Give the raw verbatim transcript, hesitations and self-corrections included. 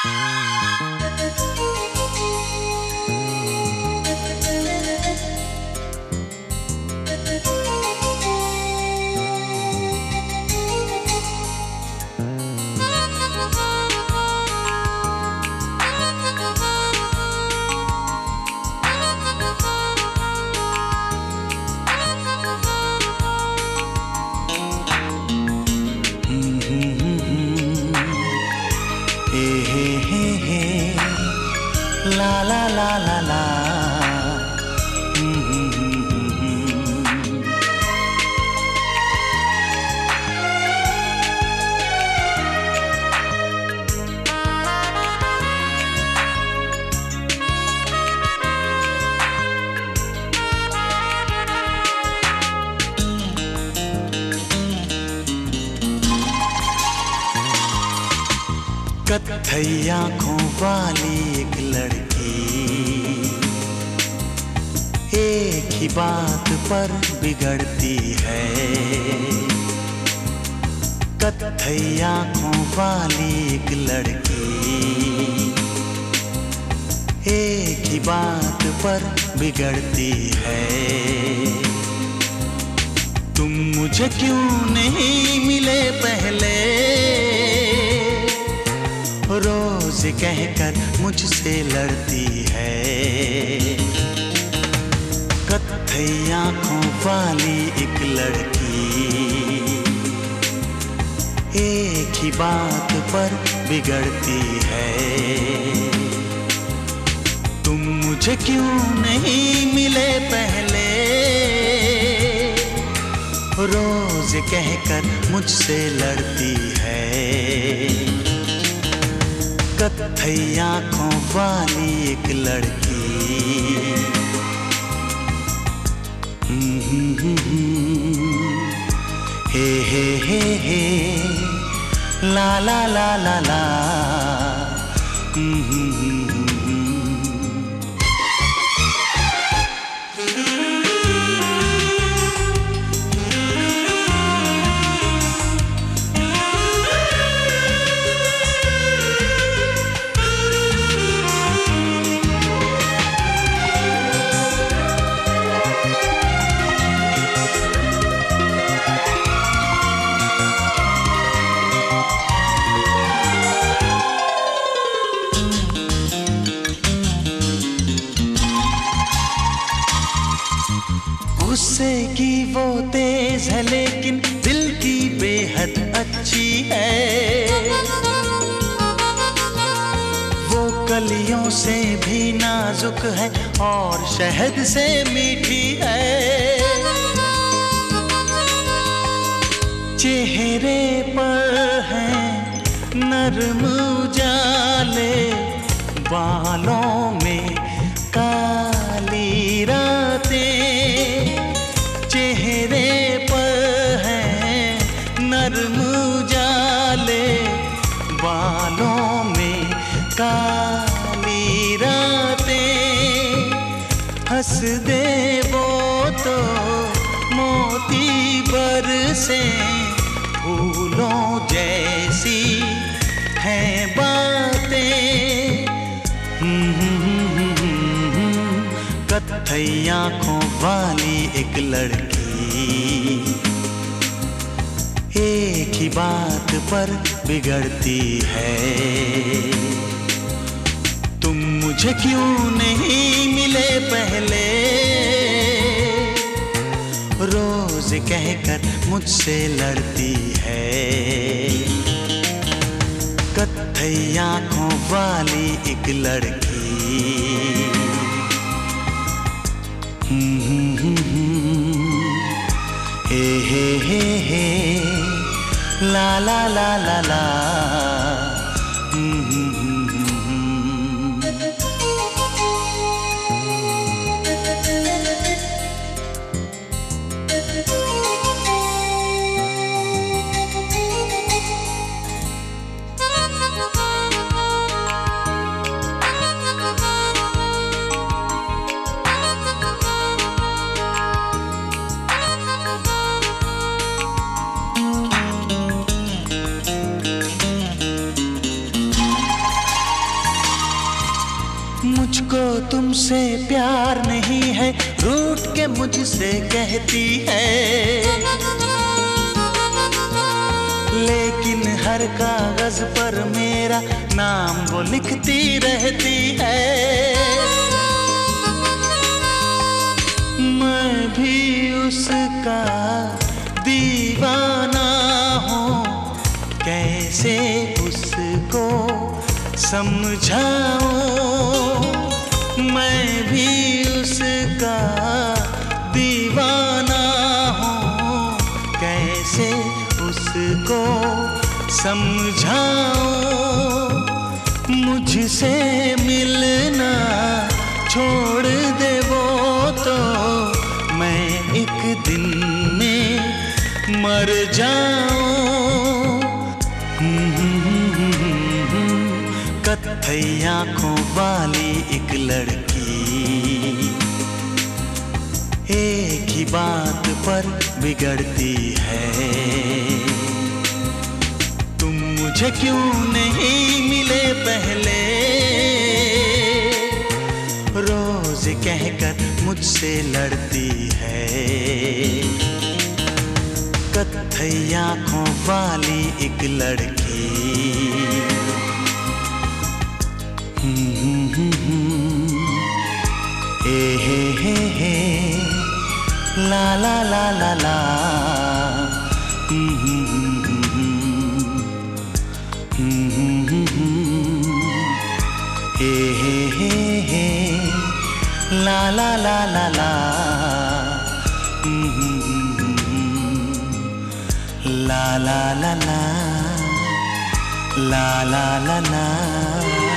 ला ला ला ला ला। कत्थई आँखों वाली एक लड़की एक ही बात पर बिगड़ती है। कत्थई आँखों वाली एक लड़की एक ही बात पर बिगड़ती है। तुम मुझे क्यों नहीं मिले पहले, रोज कहकर मुझसे लड़ती है। कत्थई आँखों वाली एक लड़की एक ही बात पर बिगड़ती है। तुम मुझे क्यों नहीं मिले पहले, रोज कहकर मुझसे लड़ती है। कत्थई आँखों वाली एक लड़की। हे हे हे हे ला ला ला ला ला। गुस्से की वो तेज है लेकिन दिल की बेहद अच्छी है। वो कलियों से भी नाजुक है और शहद से मीठी है। चेहरे पर है नर्म उजाले, बालों में काली रातें। चेहरे पर है नर्म उजाले, बालों में काली रातें। हंस दे वो तो मोती बरसे, फूलों जैसी हैं बातें। कत्थई आँखों वाली एक लड़की एक ही बात पर बिगड़ती है। तुम मुझे क्यों नहीं मिले पहले, रोज कहकर मुझसे लड़ती है। कत्थई आँखों वाली एक लड़की। हे हे हे हे ला ला ला ला ला। है, रूठ के मुझसे कहती है, लेकिन हर कागज पर मेरा नाम वो लिखती रहती है। मैं भी उसका दीवाना हूँ, कैसे उसको समझाऊं। मैं भी उसका दीवाना हूँ, कैसे उसको समझाऊं। मुझसे मिलना छोड़ दे वो तो मैं एक दिन में मर जाऊं। कत्थई आंखों वाली एक लड़की, एक ही बात पर बिगड़ती है, तुम मुझे क्यों नहीं मिले पहले। रोज कहकर मुझसे लड़ती है, कत्थई आंखों वाली एक लड़की। ए हे हे हे ला ला ला ला ला। ए हे हे हे ला ला ला ला ला। ला ला ला ला ला ला ला ला।